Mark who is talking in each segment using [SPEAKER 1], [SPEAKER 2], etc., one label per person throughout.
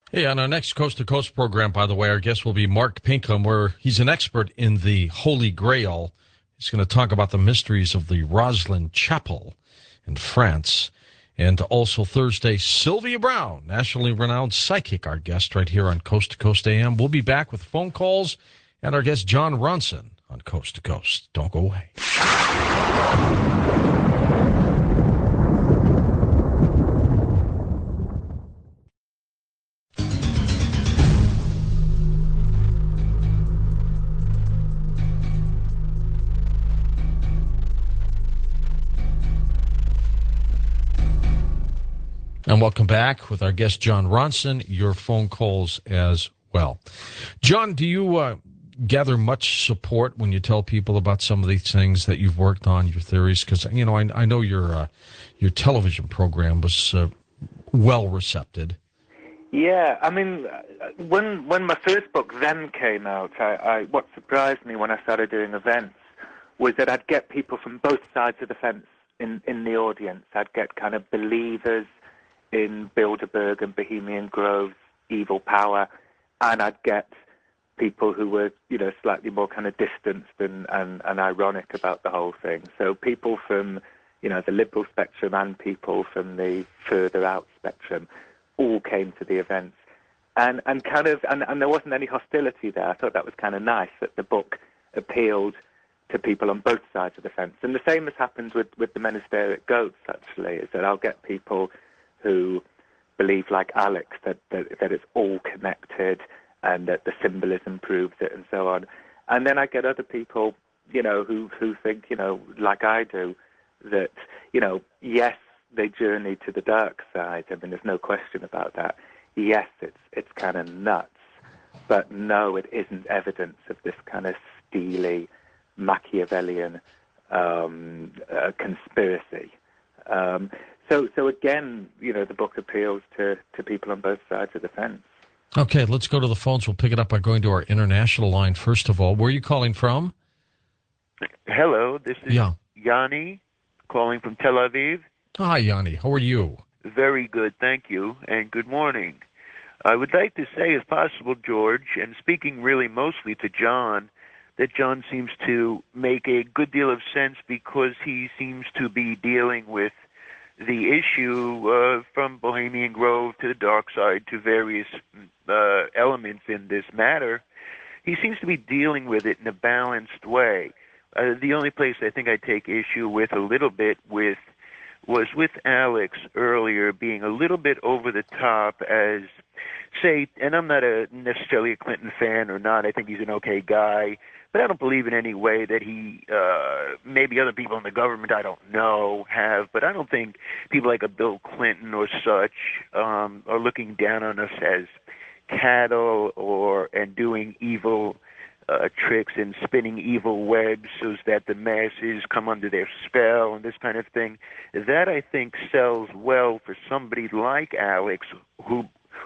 [SPEAKER 1] Hey, on our next Coast to Coast program, by the way, our guest will be Mark Pinkham, where he's an expert in the Holy Grail. He's going to talk about the mysteries of the Roslin Chapel in France. And also Thursday, Sylvia Brown, nationally renowned psychic, our guest right here on Coast to Coast AM. We'll be back with phone calls and our guest, John Ronson, on Coast to Coast. Don't go away. And welcome back with our guest, John Ronson, your phone calls as well. John, do you gather much support when you tell people about some of these things that you've worked on, your theories? Because, I know your television program was well received.
[SPEAKER 2] Yeah, I mean, when my first book then came out, what surprised me when I started doing events was that I'd get people from both sides of the fence in the audience. I'd get kind of believers in Bilderberg and Bohemian Grove's evil power, and I'd get people who were, slightly more kind of distanced and ironic about the whole thing. So people from, the liberal spectrum and people from the further out spectrum all came to the events. And there wasn't any hostility there. I thought that was kind of nice, that the book appealed to people on both sides of the fence. And the same has happened with the Menasteric Goats, actually, is that I'll get people who believe, like Alex, that it's all connected and that the symbolism proves it and so on. And then I get other people, who think, like I do, that, yes, they journey to the dark side. I mean, there's no question about that. Yes, it's kind of nuts, but no, it isn't evidence of this kind of steely, Machiavellian conspiracy. So again, the book appeals to people on both sides of the fence.
[SPEAKER 1] Okay, let's go to the phones. We'll pick it up by going to our international line first of all. Where are you calling from?
[SPEAKER 3] Hello, this is Yanni calling from Tel Aviv.
[SPEAKER 1] Hi, Yanni. How are you?
[SPEAKER 3] Very good, thank you, and good morning. I would like to say, if possible, George, and speaking really mostly to John, that John seems to make a good deal of sense because he seems to be dealing with the issue from Bohemian Grove to the dark side to various elements in this matter. He seems to be dealing with it in a balanced way. The only place I think I take issue with a little bit was with Alex earlier being a little bit over the top as, say, and I'm not necessarily a Clinton fan or not, I think he's an okay guy, but I don't believe in any way that he, maybe other people in the government, I don't know, have, but I don't think people like a Bill Clinton or such are looking down on us as cattle and doing evil tricks and spinning evil webs so that the masses come under their spell and this kind of thing. That, I think, sells well for somebody like Alex who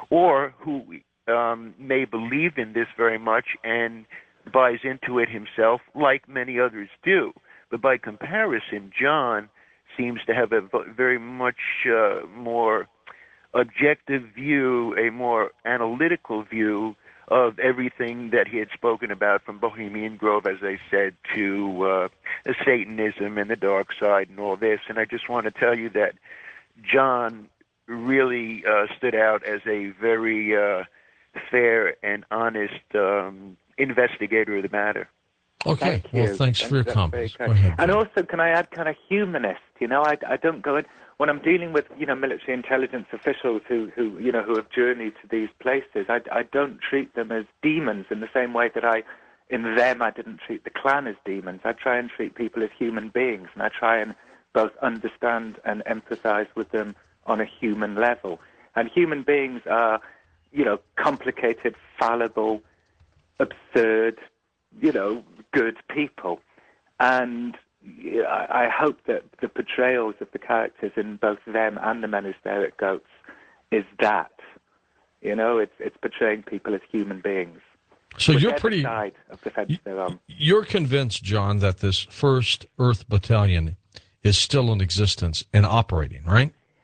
[SPEAKER 3] may believe in this very much and buys into it himself, like many others do. But by comparison, John seems to have a very much more objective view, a more analytical view of everything that he had spoken about, from Bohemian Grove, as I said, to Satanism and the dark side and all this. And I just want to tell you that John really stood out as a very fair and honest investigator of the matter.
[SPEAKER 1] Okay, well, thanks for your comments. Go
[SPEAKER 2] ahead. And also, can I add kind of humanist? I don't go in when I'm dealing with military intelligence officials who have journeyed to these places. I don't treat them as demons in the same way that I didn't treat the Klan as demons. I try and treat people as human beings, and I try and both understand and empathize with them on a human level. And human beings are, complicated, fallible, absurd, good people. And I hope that the portrayals of the characters in both them and the Menasteric Goats is that. It's portraying people as human beings.
[SPEAKER 1] So you're pretty
[SPEAKER 2] side of the fence they're on.
[SPEAKER 1] You're convinced, John, that this 1st Earth Battalion is still in existence and operating, right?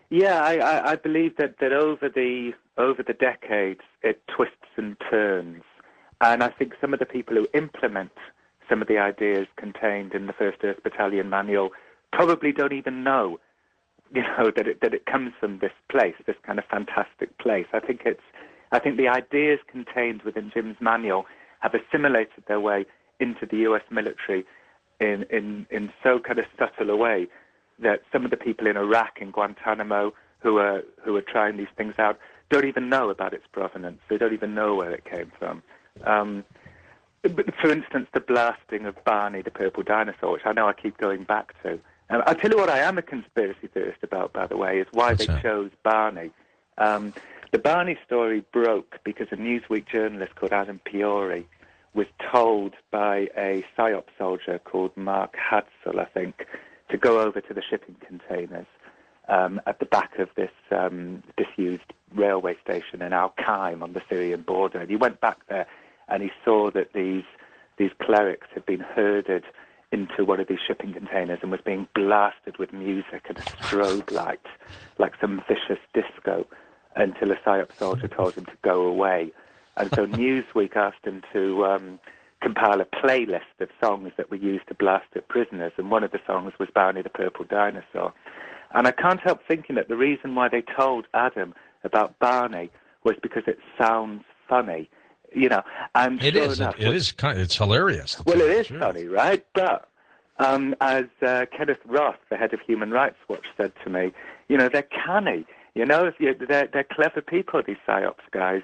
[SPEAKER 2] Yeah, I believe that over the decades it twists and turns, and I think some of the people who implement some of the ideas contained in the First Earth Battalion manual probably don't even know, that it comes from this place, this kind of fantastic place. I think the ideas contained within Jim's manual have assimilated their way into the U.S. military in so kind of subtle a way that some of the people in Iraq and Guantanamo who are trying these things out don't even know about its provenance. They don't even know where it came from. But for instance, the blasting of Barney the purple dinosaur, which I know I keep going back to. I'll tell you what I am a conspiracy theorist about, by the way, is why they chose Barney. The Barney story broke because a Newsweek journalist called Adam Piori was told by a PSYOP soldier called Mark Hadsell, I think, to go over to the shipping containers at the back of this disused railway station in Al-Qaim on the Syrian border. And he went back there and he saw that these clerics had been herded into one of these shipping containers and was being blasted with music and a strobe light, like some vicious disco, until a PSYOP soldier told him to go away. And so Newsweek asked him to compile a playlist of songs that were used to blast at prisoners, and one of the songs was Barney the Purple Dinosaur. And I can't help thinking that the reason why they told Adam about Barney was because it sounds funny, And
[SPEAKER 1] it is. Enough, it's hilarious.
[SPEAKER 2] Well, it is funny, right? But as Kenneth Roth, the head of Human Rights Watch, said to me, they're canny. They're clever people, these PSYOPs guys.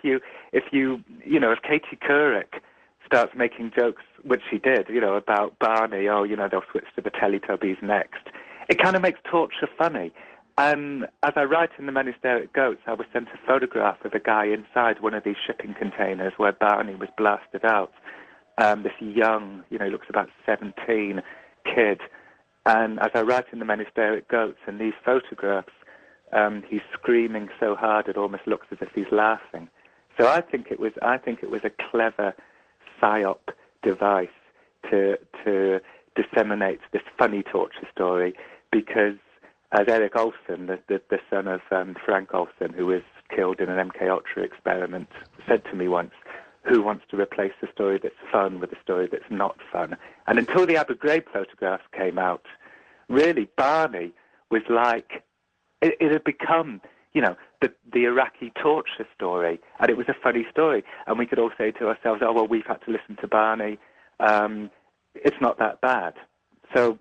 [SPEAKER 2] If Katie Couric starts making jokes, which she did, about Barney, they'll switch to the Teletubbies next, it kind of makes torture funny. And as I write in The Men Who Stare at Goats, I was sent a photograph of a guy inside one of these shipping containers where Barney was blasted out. This young, he looks about 17, kid. And as I write in The Men Who Stare at Goats, in these photographs, he's screaming so hard it almost looks as if he's laughing. So I think it was a clever PSYOP device to disseminate this funny torture story, because as Eric Olson, the son of Frank Olson, who was killed in an MK Ultra experiment, said to me once, who wants to replace the story that's fun with a story that's not fun? And until the Abu Ghraib photographs came out, really Barney was like, it had become, the Iraqi torture story, and it was a funny story. And we could all say to ourselves, oh, well, we've had to listen to Barney. It's not that bad. So,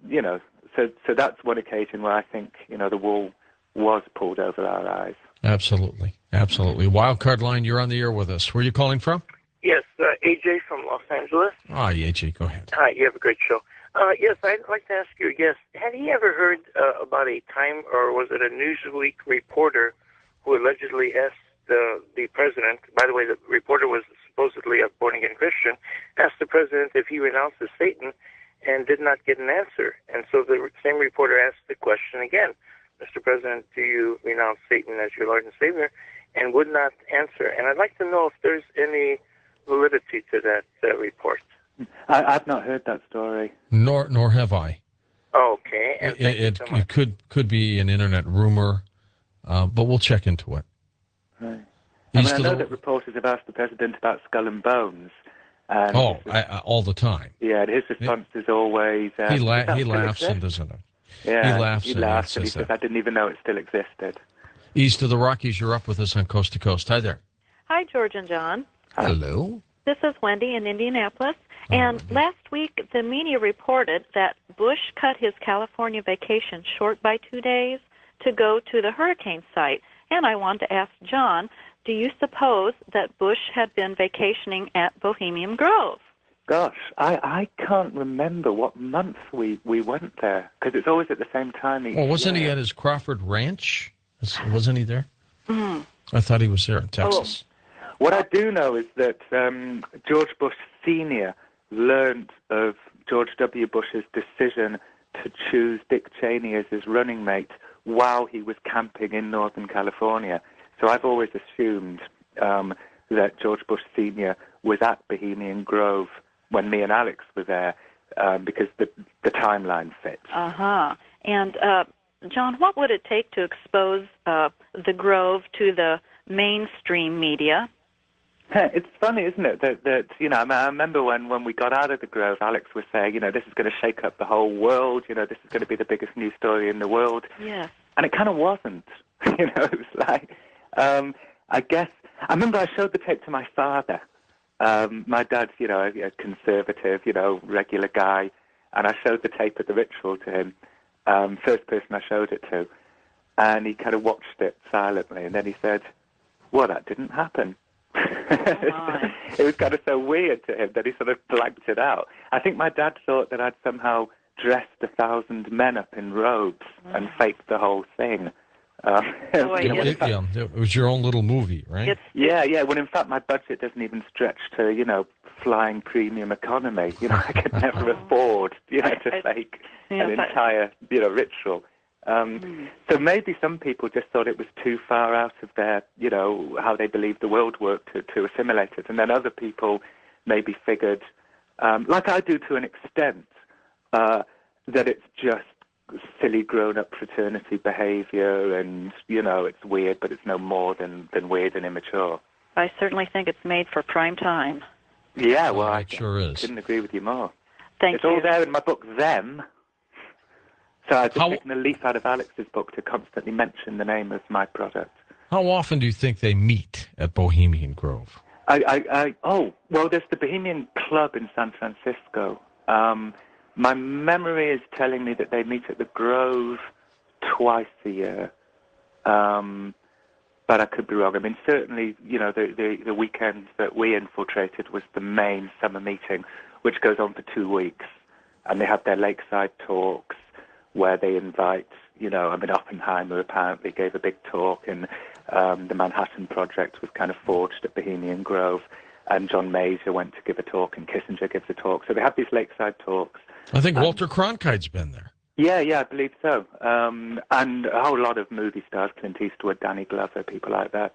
[SPEAKER 2] so that's one occasion where I think, the wool was pulled over our eyes.
[SPEAKER 1] Absolutely. Absolutely. Wildcard Line, you're on the air with us. Where are you calling from?
[SPEAKER 4] Yes, AJ from Los Angeles.
[SPEAKER 1] Hi, AJ, go ahead.
[SPEAKER 4] Hi, you have a great show. Yes, I'd like to ask your guest, had he ever heard about a time, or was it a Newsweek reporter who allegedly asked the president, by the way, the reporter was supposedly a born-again Christian, asked the president if he renounced Satan and did not get an answer. And so the same reporter asked the question again, Mr. President, do you renounce Satan as your Lord and Savior? And would not answer. And I'd like to know if there's any validity to that report.
[SPEAKER 2] I've not heard that story.
[SPEAKER 1] Nor have I.
[SPEAKER 4] Okay.
[SPEAKER 1] It could be an internet rumor, but we'll check into it.
[SPEAKER 2] Right. I know that reporters have asked the president about Skull and Bones. And
[SPEAKER 1] all the time.
[SPEAKER 2] Yeah, and his response is always...
[SPEAKER 1] he laughs and doesn't it?
[SPEAKER 2] Yeah,
[SPEAKER 1] he laughs
[SPEAKER 2] and he says, I didn't even know it still existed.
[SPEAKER 1] East of the Rockies, you're up with us on Coast to Coast. Hi there.
[SPEAKER 5] Hi, George and John.
[SPEAKER 1] Hello.
[SPEAKER 5] This is Wendy in Indianapolis. And last week, the media reported that Bush cut his California vacation short by 2 days to go to the hurricane site. And I wanted to ask John, do you suppose that Bush had been vacationing at Bohemian Grove?
[SPEAKER 2] Gosh, I can't remember what month we went there, because it's always at the same time each
[SPEAKER 1] wasn't
[SPEAKER 2] year.
[SPEAKER 1] he at his Crawford Ranch? Wasn't he there? Mm. I thought he was there in Texas.
[SPEAKER 2] What I do know is that George Bush Sr. learned of George W. Bush's decision to choose Dick Cheney as his running mate while he was camping in Northern California. So I've always assumed that George Bush Sr. was at Bohemian Grove when me and Alex were there, because the timeline fits.
[SPEAKER 5] Uh-huh. And John, what would it take to expose the Grove to the mainstream media?
[SPEAKER 2] It's funny, isn't it, that I remember when we got out of the Grove, Alex was saying, this is going to shake up the whole world, this is going to be the biggest news story in the world.
[SPEAKER 5] Yes.
[SPEAKER 2] And it kind of wasn't. It was like, I guess, I remember I showed the tape to my father. My dad's, a conservative, regular guy, and I showed the tape of the ritual to him, first person I showed it to, and he kind of watched it silently, and then he said, well, that didn't happen. It was kind of so weird to him that he sort of blanked it out. I think my dad thought that I'd somehow dressed 1,000 men up in robes and faked the whole thing.
[SPEAKER 1] It was your own little movie, right?
[SPEAKER 2] Yeah. Well, in fact, my budget doesn't even stretch to, flying premium economy. I could never afford, to fake an entire, ritual. So maybe some people just thought it was too far out of their, how they believed the world worked to assimilate it. And then other people maybe figured, like I do to an extent, that it's just silly grown-up fraternity behavior and, it's weird, but it's no more than weird and immature.
[SPEAKER 5] I certainly think it's made for prime time.
[SPEAKER 2] Yeah, well,
[SPEAKER 1] it sure is.
[SPEAKER 2] Couldn't agree with you more.
[SPEAKER 5] Thank you.
[SPEAKER 2] It's all there in my book, Them. So I've just taken a leaf out of Alex's book to constantly mention the name of my product.
[SPEAKER 1] How often do you think they meet at Bohemian Grove?
[SPEAKER 2] Well, there's the Bohemian Club in San Francisco. My memory is telling me that they meet at the Grove twice a year. But I could be wrong. I mean, certainly, the weekend that we infiltrated was the main summer meeting, which goes on for 2 weeks. And they have their lakeside talks where they invite, Oppenheimer apparently gave a big talk, and the Manhattan Project was kind of forged at Bohemian Grove, and John Major went to give a talk, and Kissinger gives a talk. So they have these lakeside talks.
[SPEAKER 1] I think Walter Cronkite's been there.
[SPEAKER 2] Yeah, I believe so. And a whole lot of movie stars, Clint Eastwood, Danny Glover, people like that.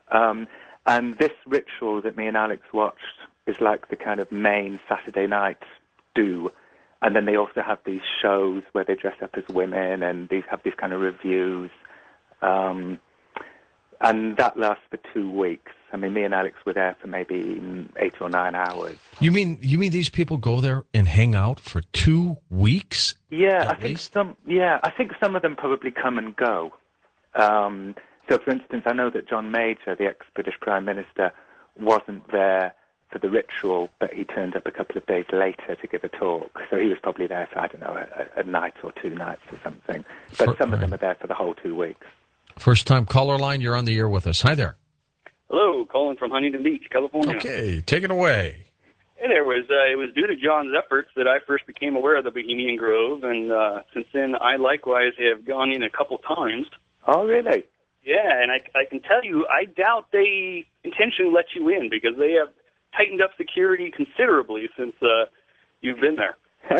[SPEAKER 2] And this ritual that me and Alex watched is like the kind of main Saturday night do. And then they also have these shows where they dress up as women, and they have these kind of reviews. And that lasts for 2 weeks. I mean, me and Alex were there for maybe 8 or 9 hours.
[SPEAKER 1] You mean these people go there and hang out for 2 weeks?
[SPEAKER 2] Yeah, I think some of them probably come and go. So, for instance, I know that John Major, the ex-British Prime Minister, wasn't there for the ritual, but he turned up a couple of days later to give a talk. So he was probably there for, a night or 2 nights or something. But some of them are there for the whole 2 weeks.
[SPEAKER 1] First-time caller line, you're on the air with us. Hi there.
[SPEAKER 6] Hello, calling from Huntington Beach, California.
[SPEAKER 1] Okay, take it away.
[SPEAKER 6] Hey there, it was due to John's efforts that I first became aware of the Bohemian Grove, and since then I likewise have gone in a couple times.
[SPEAKER 2] Oh, really?
[SPEAKER 6] Yeah, and I can tell you, I doubt they intentionally let you in because they have tightened up security considerably since you've been there.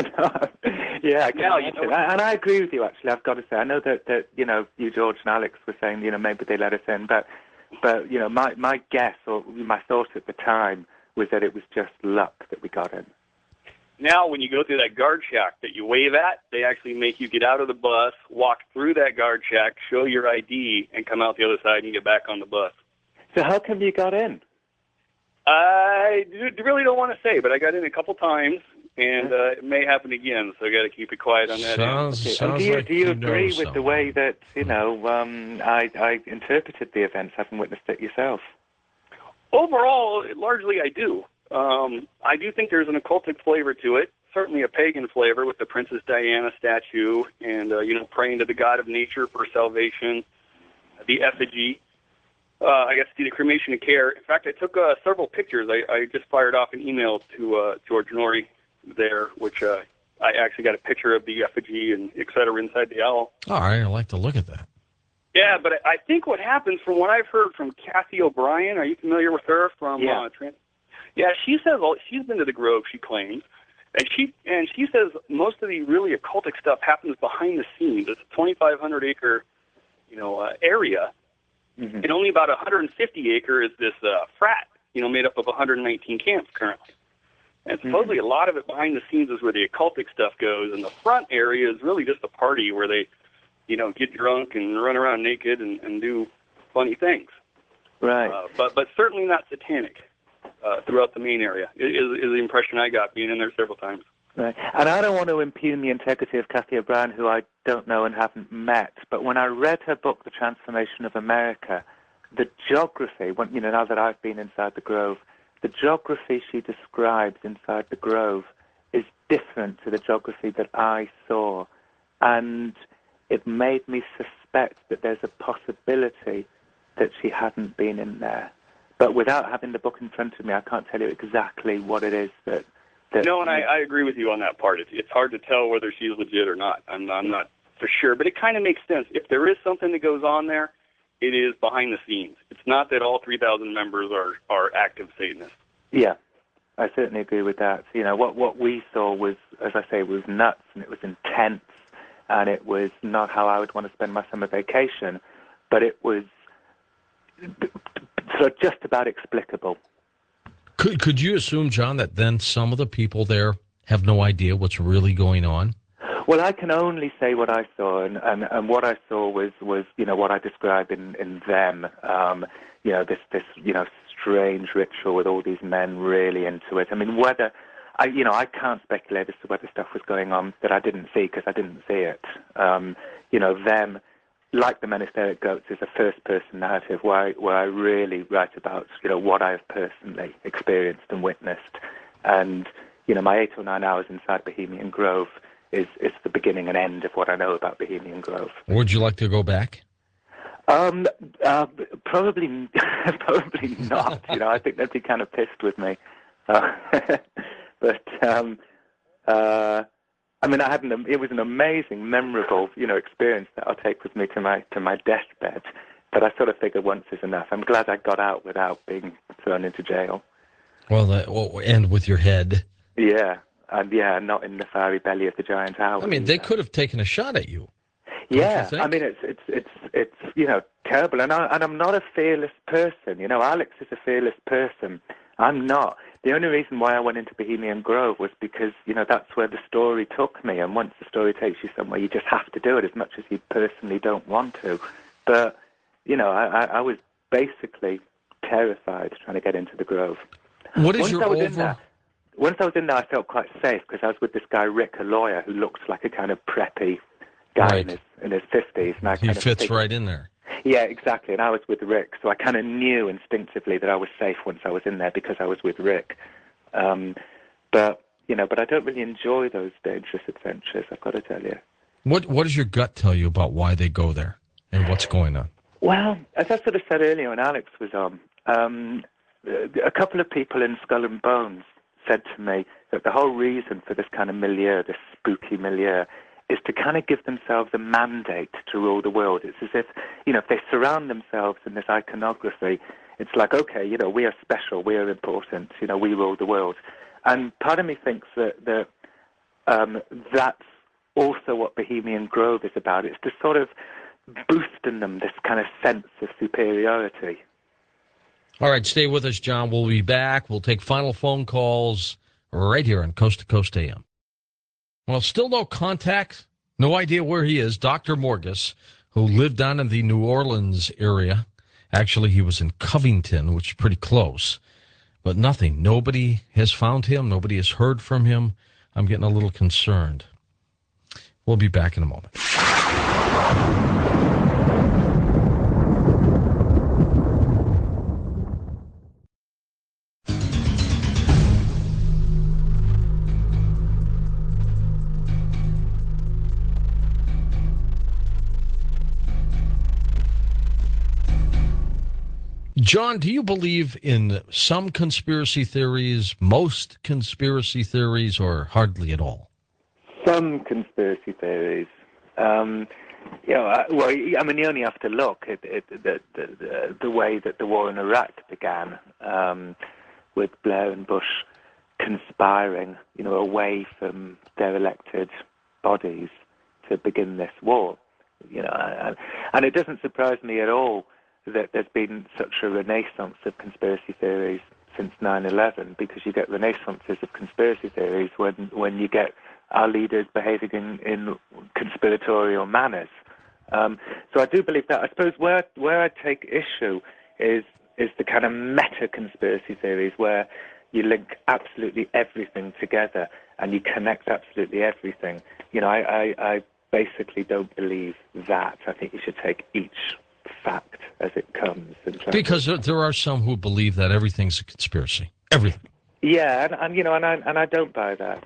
[SPEAKER 2] Yeah, I can imagine. And I agree with you, actually, I've got to say. I know that you, George, and Alex were saying, maybe they let us in, but my guess or my thought at the time was that it was just luck that we got in.
[SPEAKER 6] Now, when you go through that guard shack that you wave at, they actually make you get out of the bus, walk through that guard shack, show your ID, and come out the other side and get back on the bus.
[SPEAKER 2] So how come you got in?
[SPEAKER 6] I really don't want to say, but I got in a couple times, and it may happen again, so I got to keep it quiet on that end.
[SPEAKER 2] Okay. Do you agree with the way that, I interpreted the events, having witnessed it yourself?
[SPEAKER 6] Overall, largely I do. I do think there's an occultic flavor to it, certainly a pagan flavor with the Princess Diana statue and, praying to the god of nature for salvation, the effigy. I got to see the cremation of care. In fact, I took several pictures. I just fired off an email to George Norrie there, which I actually got a picture of the effigy and et cetera inside the owl.
[SPEAKER 1] All right, I'd like to look at that.
[SPEAKER 6] Yeah, but I think what happens, from what I've heard from Kathy O'Brien, are you familiar with her from Yeah, she says she's been to the Grove, she claims, and she says most of the really occultic stuff happens behind the scenes. It's a 2,500 acre, area, and only about 150 acre is this frat, made up of 119 camps currently. And supposedly a lot of it behind the scenes is where the occultic stuff goes, and the front area is really just a party where they get drunk and run around naked and do funny things.
[SPEAKER 2] Right.
[SPEAKER 6] But certainly not satanic throughout the Maine area is the impression I got being in there several times.
[SPEAKER 2] Right. And I don't want to impugn the integrity of Kathy O'Brien, who I don't know and haven't met, but when I read her book, The Transformation of America, the geography, now that I've been inside the Grove, the geography she describes inside the Grove is different to the geography that I saw. And it made me suspect that there's a possibility that she hadn't been in there. But without having the book in front of me, I can't tell you exactly what it is that
[SPEAKER 6] no, and I agree with you on that part. It's hard to tell whether she's legit or not. I'm not for sure, but it kind of makes sense. If there is something that goes on there, it is behind the scenes. It's not that all 3,000 members are active Satanists.
[SPEAKER 2] Yeah, I certainly agree with that. What we saw was, as I say, was nuts, and it was intense, and it was not how I would want to spend my summer vacation, but it was sort of just about explicable.
[SPEAKER 1] Could you assume, John, that then some of the people there have no idea what's really going on?
[SPEAKER 2] Well, I can only say what I saw, and what I saw was what I described in them. This strange ritual with all these men really into it. I mean, whether I can't speculate as to whether stuff was going on that I didn't see because I didn't see it. Them, like the Menisteric Goats, is a first-person narrative where I really write about what I have personally experienced and witnessed, and my 8 or 9 hours inside Bohemian Grove is the beginning and end of what I know about Bohemian Grove.
[SPEAKER 1] Would you like to go back?
[SPEAKER 2] Probably not. I think they'd be kind of pissed with me. But it was an amazing, memorable, experience that I'll take with me to my deathbed. But I sort of figured once is enough. I'm glad I got out without being thrown into jail.
[SPEAKER 1] Well, and with your head.
[SPEAKER 2] Yeah, and not in the fiery belly of the giant owl.
[SPEAKER 1] I mean, they could have taken a shot at you.
[SPEAKER 2] Yeah, I mean, it's terrible, and I'm not a fearless person. Alex is a fearless person. I'm not. The only reason why I went into Bohemian Grove was because, that's where the story took me. And once the story takes you somewhere, you just have to do it as much as you personally don't want to. But, I was basically terrified trying to get into the Grove.
[SPEAKER 1] What is your over...
[SPEAKER 2] Once I was in there, I felt quite safe because I was with this guy, Rick, a lawyer, who looks like a kind of preppy guy in his 50s. And
[SPEAKER 1] he fits right in there.
[SPEAKER 2] Yeah, exactly. And I was with Rick, so I kind of knew instinctively that I was safe once I was in there because I was with Rick. But I don't really enjoy those dangerous adventures, I've got to tell you.
[SPEAKER 1] What does your gut tell you about why they go there and what's going on?
[SPEAKER 2] Well, as I sort of said earlier when Alex was on, a couple of people in Skull and Bones said to me that the whole reason for this kind of milieu, this spooky milieu, is to kind of give themselves a mandate to rule the world. It's as if, if they surround themselves in this iconography, it's like, okay, we are special, we are important, we rule the world. And part of me thinks that that's also what Bohemian Grove is about. It's to sort of boost in them this kind of sense of superiority.
[SPEAKER 1] All right, stay with us, John. We'll be back. We'll take final phone calls right here on Coast to Coast AM. Well, still no contact, no idea where he is. Dr. Morgus, who lived down in the New Orleans area. Actually, he was in Covington, which is pretty close. But nothing. Nobody has found him. Nobody has heard from him. I'm getting a little concerned. We'll be back in a moment. John, do you believe in some conspiracy theories, most conspiracy theories, or hardly at all?
[SPEAKER 2] Some conspiracy theories. You only have to look at the way that the war in Iraq began, with Blair and Bush conspiring, away from their elected bodies to begin this war. And it doesn't surprise me at all that there's been such a renaissance of conspiracy theories since 9/11, because you get renaissances of conspiracy theories when you get our leaders behaving in conspiratorial manners. So I do believe that. I suppose where I take issue is the kind of meta conspiracy theories where you link absolutely everything together and you connect absolutely everything. I basically don't believe that. I think you should take each fact as it comes.
[SPEAKER 1] Because there are some who believe that everything's a conspiracy. Everything.
[SPEAKER 2] Yeah, and I don't buy that.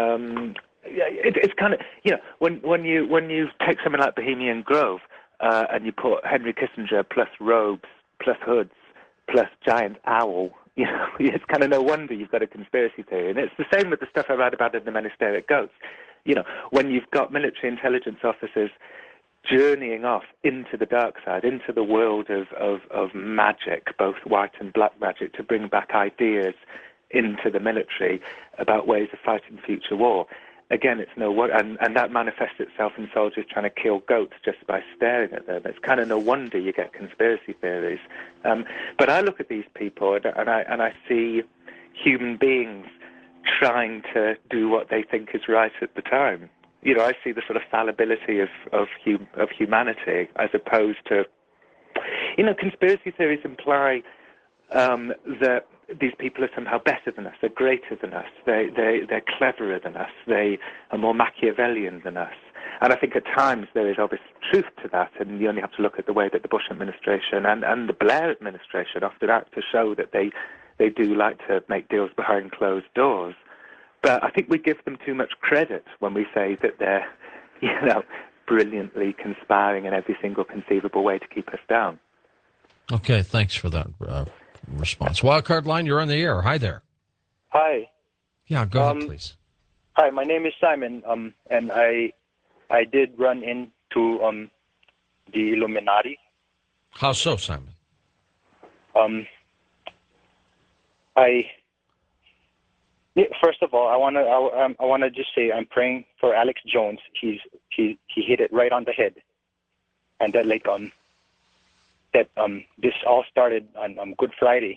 [SPEAKER 2] It's kind of, when you take something like Bohemian Grove and you put Henry Kissinger plus robes plus hoods plus giant owl, it's kind of no wonder you've got a conspiracy theory. And it's the same with the stuff I write about in the Monasteric Goats. When you've got military intelligence officers journeying off into the dark side, into the world of magic, both white and black magic, to bring back ideas into the military about ways of fighting future war. Again, it's no wonder, and that manifests itself in soldiers trying to kill goats just by staring at them. It's kind of no wonder you get conspiracy theories. But I look at these people and I see human beings trying to do what they think is right at the time. I see the sort of fallibility of humanity as opposed to, conspiracy theories imply that these people are somehow better than us, they're greater than us, they're cleverer than us, they are more Machiavellian than us. And I think at times there is obvious truth to that, and you only have to look at the way that the Bush administration and the Blair administration often act to show that they do like to make deals behind closed doors. But I think we give them too much credit when we say that they're, brilliantly conspiring in every single conceivable way to keep us down.
[SPEAKER 1] Okay, thanks for that response. Wildcard Line, you're on the air. Hi there.
[SPEAKER 7] Hi.
[SPEAKER 1] Yeah, go ahead, please.
[SPEAKER 7] Hi, my name is Simon, and I did run into the Illuminati.
[SPEAKER 1] How so, Simon?
[SPEAKER 7] First of all, I wanna just say I'm praying for Alex Jones. He hit it right on the head, and that this all started on Good Friday.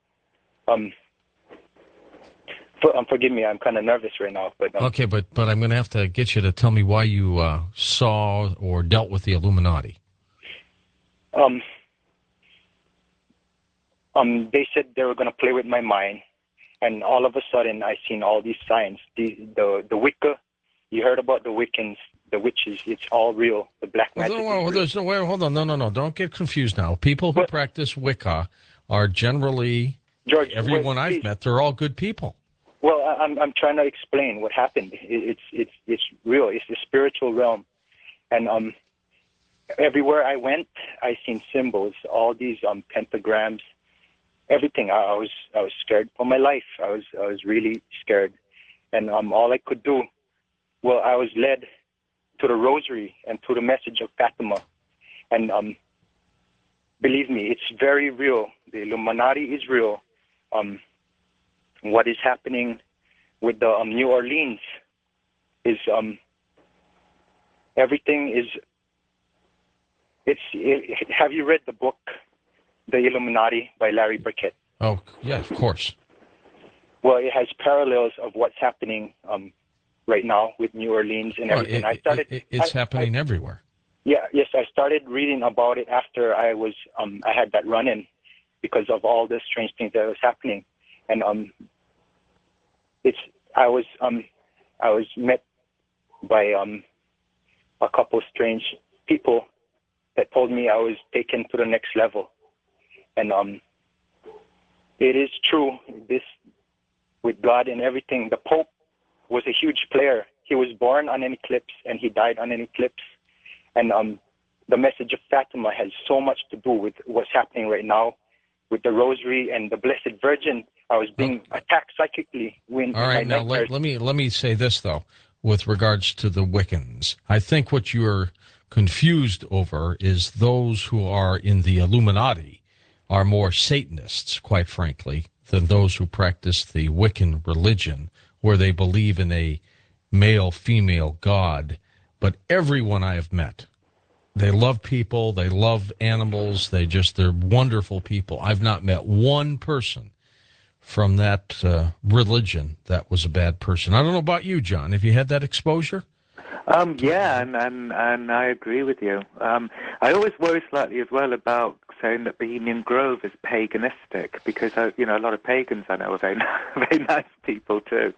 [SPEAKER 7] Forgive me, I'm kind of nervous right now. But
[SPEAKER 1] okay, but I'm going to have to get you to tell me why you saw or dealt with the Illuminati.
[SPEAKER 7] They said they were going to play with my mind, and all of a sudden I seen all these signs. The Wicca, you heard about the Wiccans, the witches. It's all real. The black magic.
[SPEAKER 1] Hold on, no. Don't get confused now. People who practice Wicca are generally,
[SPEAKER 7] George,
[SPEAKER 1] everyone I've met, they're all good people.
[SPEAKER 7] Well, I'm trying to explain what happened. It's real. It's the spiritual realm, and everywhere I went, I seen symbols, all these pentagrams, everything. I was scared for my life. I was really scared, and all I could do, I was led to the rosary and to the message of Fatima, and believe me, it's very real. The Illuminati is real. What is happening with the New Orleans is everything is. Have you read the book, The Illuminati by Larry Burkett?
[SPEAKER 1] Oh yeah, of course.
[SPEAKER 7] Well, it has parallels of what's happening right now with New Orleans and everything.
[SPEAKER 1] It's happening everywhere.
[SPEAKER 7] Yeah, yes, I started reading about it after I was I had that run-in because of all the strange things that was happening, and I was met by a couple strange people that told me I was taken to the next level, and it is true. This with God and everything. The Pope was a huge player. He was born on an eclipse and he died on an eclipse. And the message of Fatima has so much to do with what's happening right now with the Rosary and the Blessed Virgin. I was being attacked psychically.
[SPEAKER 1] All right, now let me say this though, with regards to the Wiccans. I think what you're confused over is those who are in the Illuminati are more Satanists, quite frankly, than those who practice the Wiccan religion, where they believe in a male-female God. But everyone I have met, they love people, they love animals, they're wonderful people. I've not met one person from that religion that was a bad person. I don't know about you, John. Have you had that exposure?
[SPEAKER 2] Yeah, and I agree with you. I always worry slightly as well about saying that Bohemian Grove is paganistic, because a lot of pagans I know are very very nice people too.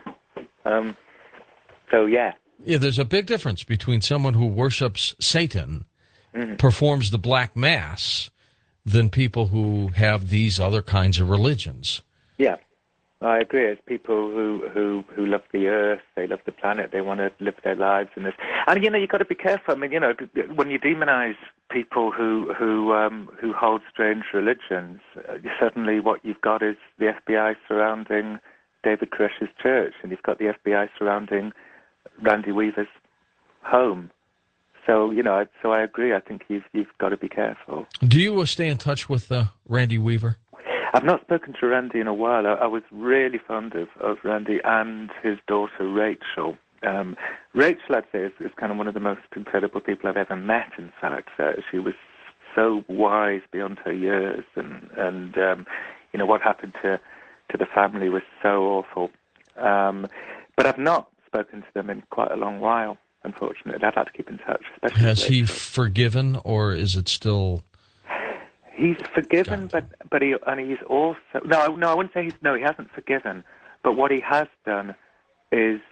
[SPEAKER 2] So yeah.
[SPEAKER 1] Yeah, there's a big difference between someone who worships Satan,
[SPEAKER 2] Mm-hmm.
[SPEAKER 1] performs the Black Mass, than people who have these other kinds of religions.
[SPEAKER 2] Yeah, I agree. It's people who love the earth, they love the planet, they want to live their lives in this. And you've got to be careful. I mean, when you demonize people who hold strange religions, suddenly what you've got is the FBI surrounding David Koresh's church, and you've got the FBI surrounding Randy Weaver's home. So so I agree. I think you've got to be careful.
[SPEAKER 1] Do you stay in touch with Randy Weaver?
[SPEAKER 2] I've not spoken to Randy in a while. I was really fond of Randy and his daughter Rachel. Rachel, I'd say, is kind of one of the most incredible people I've ever met. In fact, she was so wise beyond her years, and what happened to the family was so awful. But I've not spoken to them in quite a long while, unfortunately. I'd like to keep in touch. Especially
[SPEAKER 1] Has he forgiven, or is it still?
[SPEAKER 2] He's forgiven, but he's also no. I wouldn't say he hasn't forgiven. But what he has done is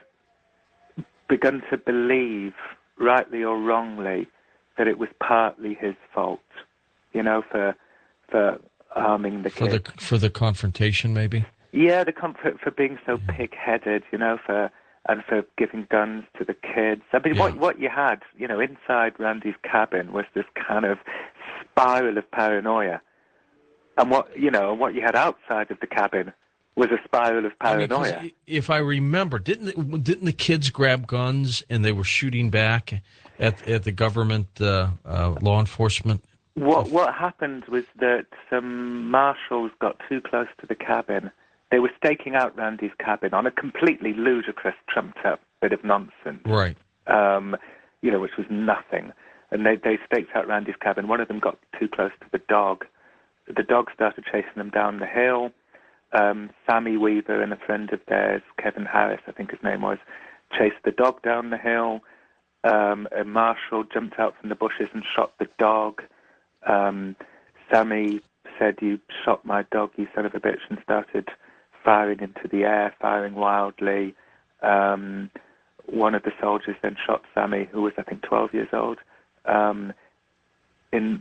[SPEAKER 2] begun to believe, rightly or wrongly, that it was partly his fault. For harming the kid.
[SPEAKER 1] For the confrontation, maybe.
[SPEAKER 2] Yeah, for being so pig-headed, for giving guns to the kids. I mean, what you had, inside Randy's cabin was this kind of spiral of paranoia, and what you had outside of the cabin was a spiral of paranoia.
[SPEAKER 1] I mean, if I remember, didn't the kids grab guns and they were shooting back at the government law enforcement?
[SPEAKER 2] What happened was that some marshals got too close to the cabin. They were staking out Randy's cabin on a completely ludicrous, trumped-up bit of nonsense.
[SPEAKER 1] Right.
[SPEAKER 2] Which was nothing. And they staked out Randy's cabin. One of them got too close to the dog. The dog started chasing them down the hill. Sammy Weaver and a friend of theirs, Kevin Harris, I think his name was, chased the dog down the hill. A marshal jumped out from the bushes and shot the dog. Sammy said, "You shot my dog, you son of a bitch," and started firing into the air, firing wildly. One of the soldiers then shot Sammy, who was, I think, 12 years old, in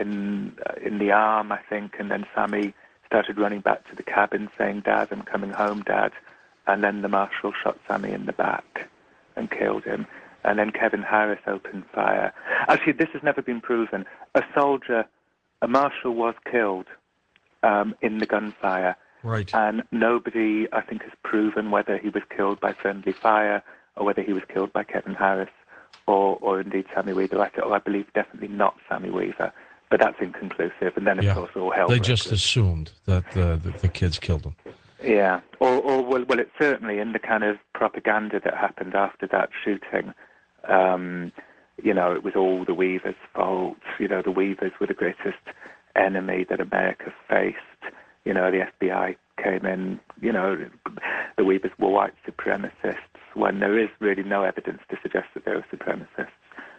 [SPEAKER 2] the arm, I think, and then Sammy started running back to the cabin saying, "Dad, I'm coming home, Dad." And then the marshal shot Sammy in the back and killed him. And then Kevin Harris opened fire. Actually, this has never been proven. A marshal was killed in the gunfire.
[SPEAKER 1] Right.
[SPEAKER 2] And nobody, I think, has proven whether he was killed by friendly fire or whether he was killed by Kevin Harris or indeed Sammy Weaver. I believe definitely not Sammy Weaver, but that's inconclusive. And then, of course, all hell
[SPEAKER 1] They
[SPEAKER 2] broke
[SPEAKER 1] just
[SPEAKER 2] loose.
[SPEAKER 1] assumed that the kids killed him.
[SPEAKER 2] Yeah, well, it's certainly in the kind of propaganda that happened after that shooting. It was all the Weavers' fault. The Weavers were the greatest enemy that America faced. The FBI came in. The Weavers were white supremacists when there is really no evidence to suggest that they were supremacists.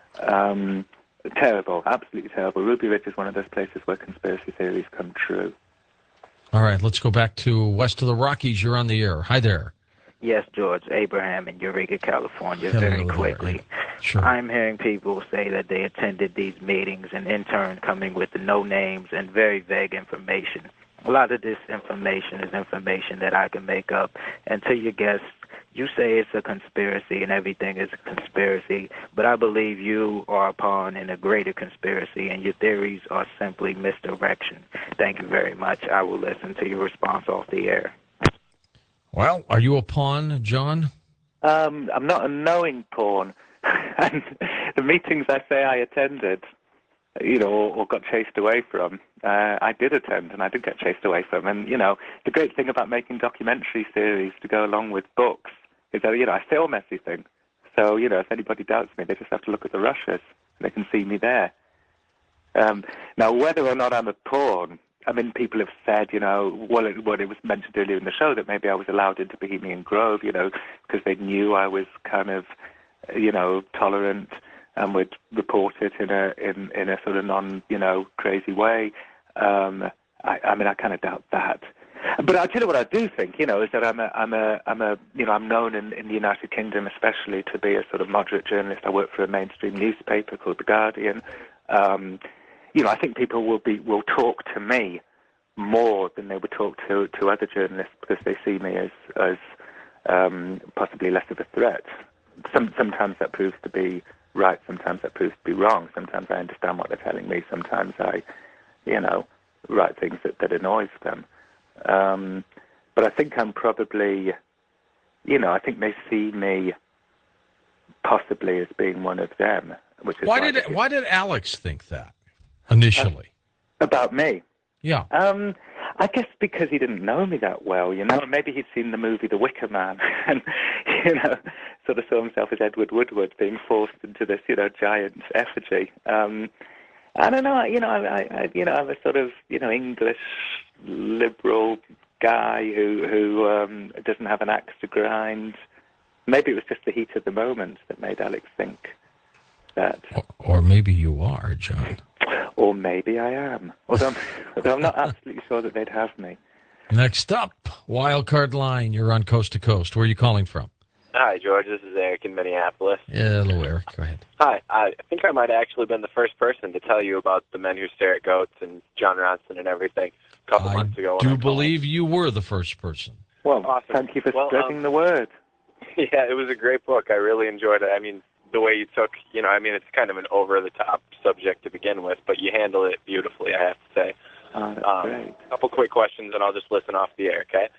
[SPEAKER 2] Terrible, absolutely terrible. Ruby Ridge is one of those places where conspiracy theories come true.
[SPEAKER 1] All right, let's go back to west of the Rockies. You're on the air. Hi there.
[SPEAKER 8] Yes, George. Abraham in Eureka, California.
[SPEAKER 1] Hello
[SPEAKER 8] Very
[SPEAKER 1] there.
[SPEAKER 8] quickly.
[SPEAKER 1] Sure.
[SPEAKER 8] I'm hearing people say that they attended these meetings and in turn coming with no names and very vague information. A lot of this information is information that I can make up. And to your guests, you say it's a conspiracy and everything is a conspiracy, but I believe you are a pawn in a greater conspiracy and your theories are simply misdirection. Thank you very much. I will listen to your response off the air.
[SPEAKER 1] Well, are you a pawn, John?
[SPEAKER 2] I'm not a knowing pawn. And the meetings I say I attended, or got chased away from, I did attend and I did get chased away from. And, the great thing about making documentary series to go along with books is that, I film everything. So, if anybody doubts me, they just have to look at the rushes and they can see me there. Now, whether or not I'm a pawn, I mean, people have said, it was mentioned earlier in the show that maybe I was allowed into Bohemian Grove, because they knew I was kind of tolerant, and would report it in a sort of crazy way. I kind of doubt that. But I'll tell you what I do think, is that I'm known in the United Kingdom especially to be a sort of moderate journalist. I work for a mainstream newspaper called The Guardian. I think people will talk to me more than they would talk to other journalists because they see me as possibly less of a threat. Sometimes that proves to be right, sometimes that proves to be wrong. Sometimes I understand what they're telling me. Sometimes I, write things that annoys them. But I think I'm probably, I think they see me possibly as being one of them. Which is
[SPEAKER 1] why did Alex think that initially?
[SPEAKER 2] About me?
[SPEAKER 1] Yeah.
[SPEAKER 2] I guess because he didn't know me that well, Maybe he'd seen the movie The Wicker Man and, sort of saw himself as Edward Woodward being forced into this, giant effigy. I don't know, I'm a sort of, English liberal guy who doesn't have an axe to grind. Maybe it was just the heat of the moment that made Alex think that.
[SPEAKER 1] Or maybe you are, John.
[SPEAKER 2] Or maybe I am. Although I'm not absolutely sure that they'd have me.
[SPEAKER 1] Next up, Wildcard Line. You're on Coast to Coast. Where are you calling from?
[SPEAKER 9] Hi, George. This is Eric in Minneapolis.
[SPEAKER 1] Yeah, hello, Eric. Go ahead.
[SPEAKER 9] Hi. I think I might have actually been the first person to tell you about The Men Who Stare at Goats and John Ronson and everything a couple months ago.
[SPEAKER 1] I do believe you were the first person.
[SPEAKER 2] Well,
[SPEAKER 9] awesome.
[SPEAKER 2] Thank you for spreading the word.
[SPEAKER 9] Yeah, it was a great book. I really enjoyed it. I mean, the way you took, it's kind of an over-the-top subject to begin with, but you handle it beautifully, I have to say.
[SPEAKER 2] Oh, that's great.
[SPEAKER 9] A couple quick questions, and I'll just listen off the air, okay?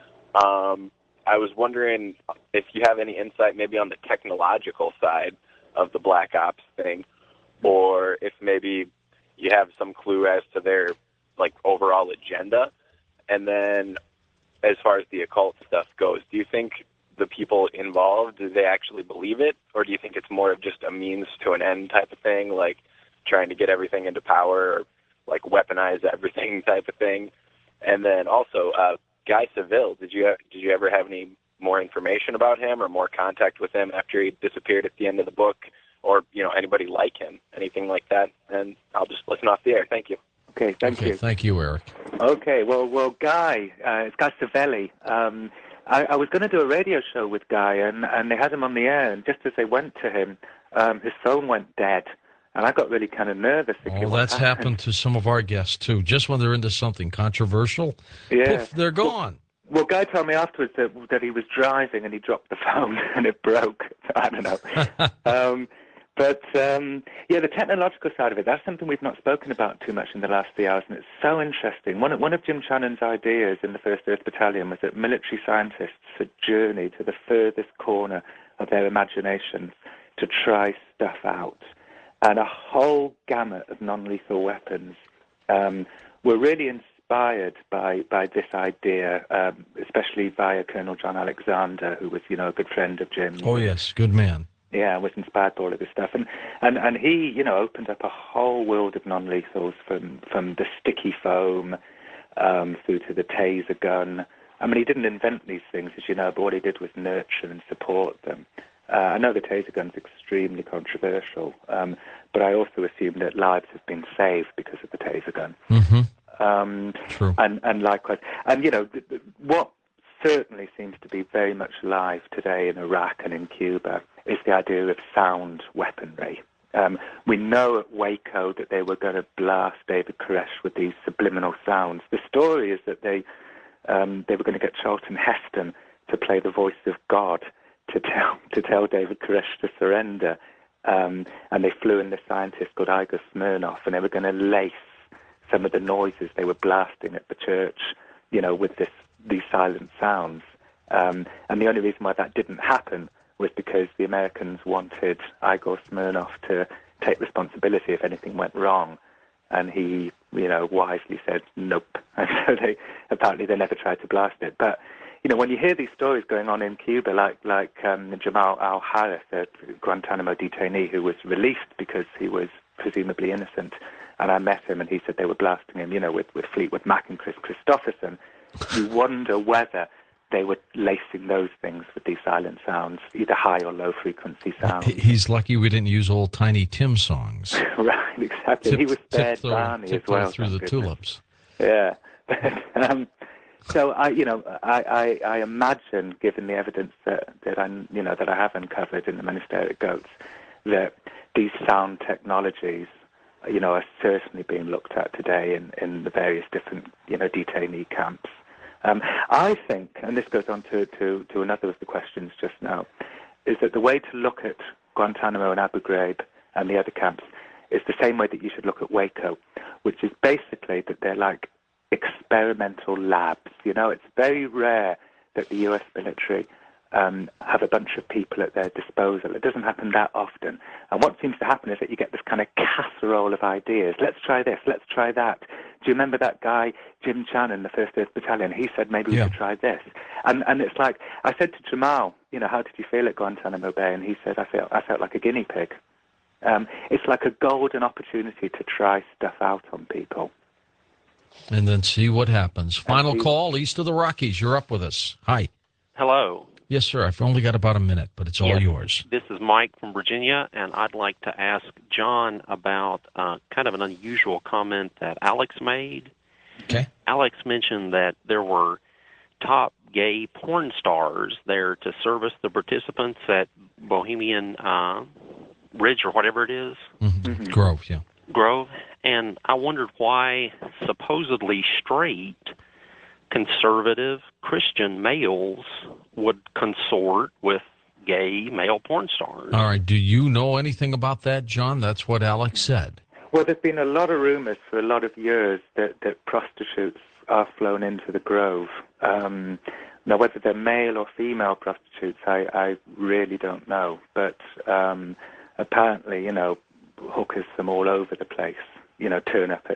[SPEAKER 9] I was wondering if you have any insight maybe on the technological side of the Black Ops thing, or if maybe you have some clue as to their, overall agenda. And then as far as the occult stuff goes, do you think the people involved, do they actually believe it, or do you think it's more of just a means to an end type of thing, like trying to get everything into power, or weaponize everything type of thing? And then also, Guy Seville, did you ever have any more information about him or more contact with him after he disappeared at the end of the book, or anybody like him, anything like that? And I'll just listen off the air. Thank you.
[SPEAKER 2] Okay, thank you.
[SPEAKER 1] Thank you, Eric.
[SPEAKER 2] Okay, well, Guy, it's Guy Savelli. I was going to do a radio show with Guy, and they had him on the air, and just as they went to him, his phone went dead, and I got really kind of nervous.
[SPEAKER 1] That's happened to some of our guests, too. Just when they're into something controversial, poof, they're gone.
[SPEAKER 2] Well, Guy told me afterwards that he was driving and he dropped the phone and it broke. I don't know. But the technological side of it, that's something we've not spoken about too much in the last 3 hours, and it's so interesting. One of Jim Shannon's ideas in the 1st Earth Battalion was that military scientists should journey to the furthest corner of their imaginations to try stuff out. And a whole gamut of non-lethal weapons were really inspired by this idea, especially via Colonel John Alexander, who was, a good friend of Jim's.
[SPEAKER 1] Oh, yes, good man.
[SPEAKER 2] Yeah, was inspired by all of this stuff. And he, opened up a whole world of non-lethals from the sticky foam through to the taser gun. I mean, he didn't invent these things, as you know, but what he did was nurture and support them. I know the taser gun's extremely controversial, but I also assume that lives have been saved because of the taser gun.
[SPEAKER 1] Mm-hmm. True.
[SPEAKER 2] And likewise. And, what certainly seems to be very much alive today in Iraq and in Cuba is the idea of sound weaponry. We know at Waco that they were going to blast David Koresh with these subliminal sounds. The story is that they were going to get Charlton Heston to play the voice of God to tell David Koresh to surrender. And they flew in this scientist called Igor Smirnoff, and they were going to lace some of the noises they were blasting at the church, with these silent sounds. And the only reason why that didn't happen was because the Americans wanted Igor Smirnoff to take responsibility if anything went wrong. And he, wisely said nope. And so they never tried to blast it. But, when you hear these stories going on in Cuba, like Jamal al-Harith, a Guantanamo detainee who was released because he was presumably innocent, and I met him and he said they were blasting him, with Fleetwood Mac and Chris Christopherson, you wonder whether they were lacing those things with these silent sounds, either high or low frequency sounds.
[SPEAKER 1] He's lucky we didn't use old Tiny Tim songs.
[SPEAKER 2] Right, exactly. He was spared Barney as well.
[SPEAKER 1] Through the tulips.
[SPEAKER 2] Yeah. So I imagine, given the evidence that I have uncovered in the monasteric goats, that these sound technologies, are certainly being looked at today in the various different, detainee camps. I think, and this goes on to another of the questions just now, is that the way to look at Guantanamo and Abu Ghraib and the other camps is the same way that you should look at Waco, which is basically that they're like experimental labs. It's very rare that the U.S. military have a bunch of people at their disposal. It doesn't happen that often. And what seems to happen is that you get this kind of casserole of ideas. Let's try this, let's try that. Do you remember that guy, Jim Chan, in the 1st Earth Battalion? He said maybe we could try this. And it's like, I said to Jamal, how did you feel at Guantanamo Bay? And he said, I felt like a guinea pig. It's like a golden opportunity to try stuff out on people.
[SPEAKER 1] And then see what happens. Final call, east of the Rockies. You're up with us. Hi.
[SPEAKER 10] Hello.
[SPEAKER 1] Yes, sir. I've only got about a minute, but it's all yours.
[SPEAKER 10] This is Mike from Virginia, and I'd like to ask John about kind of an unusual comment that Alex made.
[SPEAKER 1] Okay.
[SPEAKER 10] Alex mentioned that there were top gay porn stars there to service the participants at Bohemian Ridge or whatever it is.
[SPEAKER 1] Mm-hmm. Grove, yeah.
[SPEAKER 10] Grove. And I wondered why supposedly straight conservative Christian males would consort with gay male porn stars.
[SPEAKER 1] All right. Do you know anything about that, John? That's what Alex said.
[SPEAKER 2] Well, there's been a lot of rumors for a lot of years that prostitutes are flown into the Grove. Now, whether they're male or female prostitutes, I really don't know. But apparently, hookers from all over the place, turn up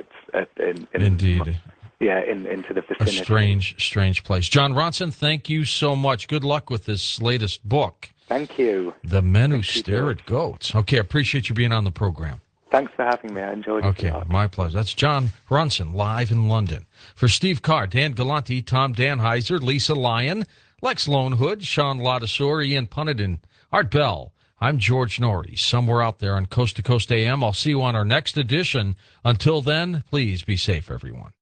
[SPEAKER 1] Indeed.
[SPEAKER 2] Yeah, into the vicinity.
[SPEAKER 1] A strange place. Jon Ronson, thank you so much. Good luck with this latest book.
[SPEAKER 2] Thank you.
[SPEAKER 1] The Men Who Stare at Goats. Okay, I appreciate you being on the program.
[SPEAKER 2] Thanks for having me. I enjoyed it.
[SPEAKER 1] Okay, my pleasure. That's Jon Ronson, live in London. For Steve Carr, Dan Galante, Tom Danheiser, Lisa Lyon, Lex Lonehood, Sean Ladasor, Ian Punnett, and Art Bell. I'm George Norrie, somewhere out there on Coast to Coast AM. I'll see you on our next edition. Until then, please be safe, everyone.